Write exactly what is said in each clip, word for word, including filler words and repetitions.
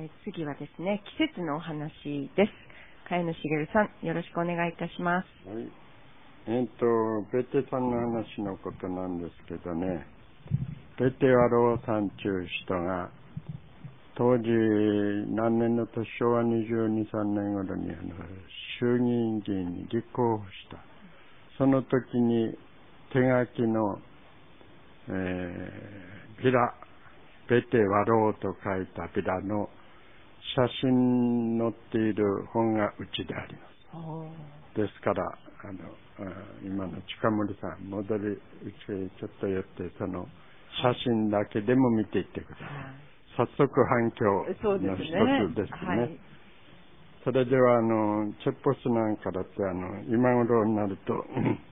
えー、次はですね、季節のお話です。茅野茂さん、よろしくお願いいたします。 はい。えっと、ベテさんの話のことなんですけどね、ベテワローさんという人が、当時、何年の年、昭和にじゅうに、さんねん頃にあの衆議院議員に立候補した。その時に手書きの、えー、ビラ、ベテワローと書いたビラの写真載っている本がうちであります。ですから、あの、今の近森さん、戻り、うちへちょっと寄って、その写真だけでも見ていってください。はい、早速反響の一つですね。そ, ね、はい、それでは、あの、チェッポスなんかだって、あの、今頃になると、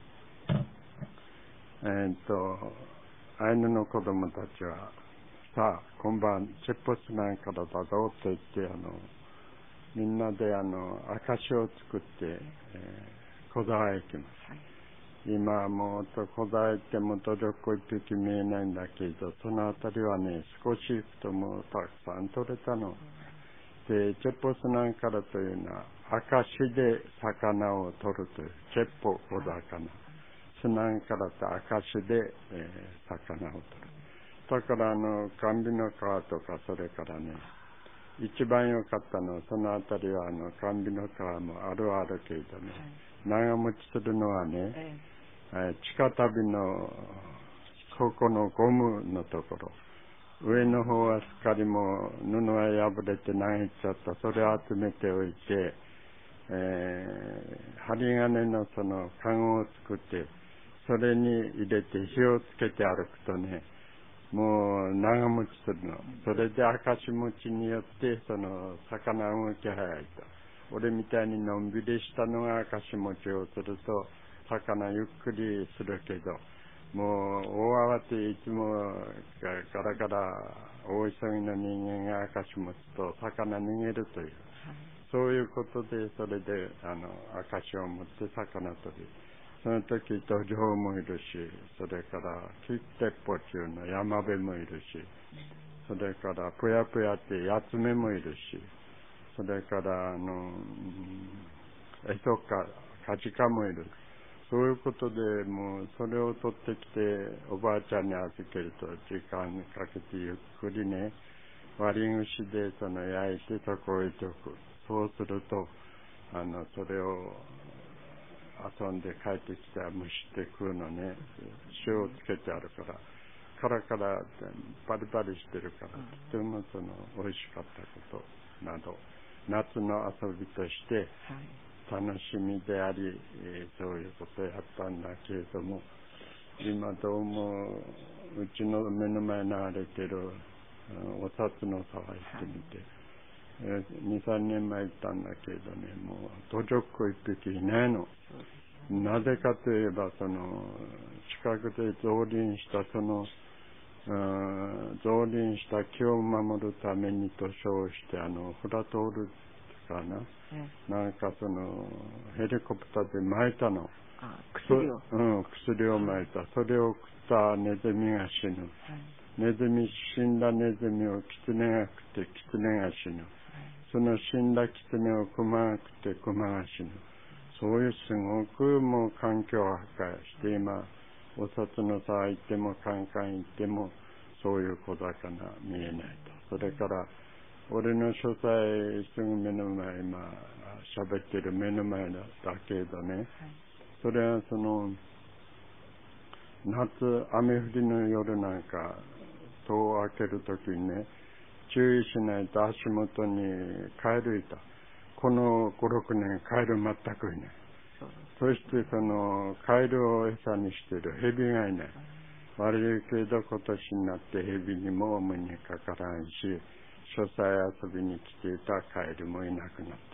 えっと、アイヌの子供たちは、さあ、今晩、チェッポスなんかだぞと言って、あの、みんなで、あの、証を作って、えー、小沢へ行きます。はい、今はもう、小沢へ行っても努力一匹見えないんだけど、そのあたりはね、少し行くともうたくさん取れたの。で、チェッポスなんかだというのは、証で魚を取るという、チェッポ小魚。スなんかだと証で、えー、魚を取る。だからあの、甘美の川とか、それからね、一番良かったのは、そのあたりはあの、甘美の川もあるあるけれどね、はい、長持ちするのはね、ええ、地下足袋の、ここのゴムのところ、上の方はすっかりもう布が破れて投げちゃった。それを集めておいて、えー、針金のそのカゴを作って、それに入れて火をつけて歩くとね、もう長持ちするの。それで証持ちによってその魚動き早いと。俺みたいにのんびりしたのが証持ちをすると魚ゆっくりするけど、もう大慌ていつもガラガラ大急ぎの人間が証持つと魚逃げるという、そういうことで、それであの証を持って魚取り、その時土壌もいるし、それからキッテッポっていうの山辺もいるし、それからぷやぷやってヤツメもいるし、それからあのエソカカジカもいる。そういうことで、もうそれを取ってきておばあちゃんに預けると時間かけてゆっくりね、割り串でその焼いてそこへ置いておく。そうするとあのそれを遊んで帰ってきて蒸して食うのね。塩をつけてあるからカラカラパリパリしてるから、とてもその美味しかったことなど、夏の遊びとして楽しみであり、えー、そういうことをやったんだけれども、今どうもうちの目の前に流れてるお札の沢行ってみて、えー、に、さんねんまえ行ったんだけれどね、もうドジョッコ一匹いないの。なぜかといえば、その近くで造林したその造林した木を守るためにと称してあのフラトールかな、うん、なんかそのヘリコプターで撒いたの。 あ、薬を、 うん、薬を撒いた。それを食ったネズミが死ぬ。はい、ネズミ死んだネズミをキツネが食ってキツネが死ぬ。はい、その死んだキツネをクマが食ってクマが死ぬ。そういうすごくもう環境を破壊して、今お札の沢行ってもカンカン行ってもそういう小魚見えないと。それから俺の書斎すぐ目の前、今喋ってる目の前だけどね、はい、それはその夏雨降りの夜なんか戸を開けるときにね、注意しないと足元にカエルいた。このご、ろくねんカエル全くいない。そしてそのカエルを餌にしているヘビがいない。悪いけど今年になってヘビにもお目にかからんし、書斎遊びに来ていたカエルもいなくなった。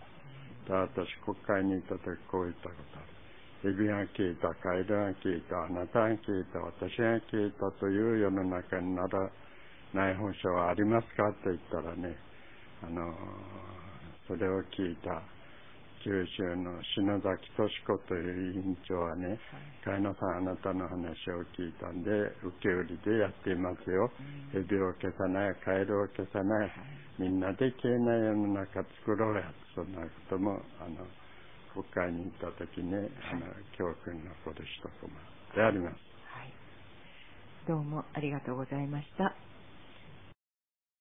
私国会にいた時こう言ったことある。ヘビが消えた、カエルが消えた、あなたが消えた、私が消えたという世の中にならない保証はありますかと言ったらね、あのそれを聞いた九州の篠崎敏子という委員長はね、はい、茅野さん、あなたの話を聞いたんで、受け売りでやっていますよ。うん、蛇を消さない、カエルを消さない、はい、みんなで消えない世の中作ろうや。そんなことも、あの、国会に行ったときに、はい、あの、教訓に残る一コマであります。はい。 どうもありがとうございました。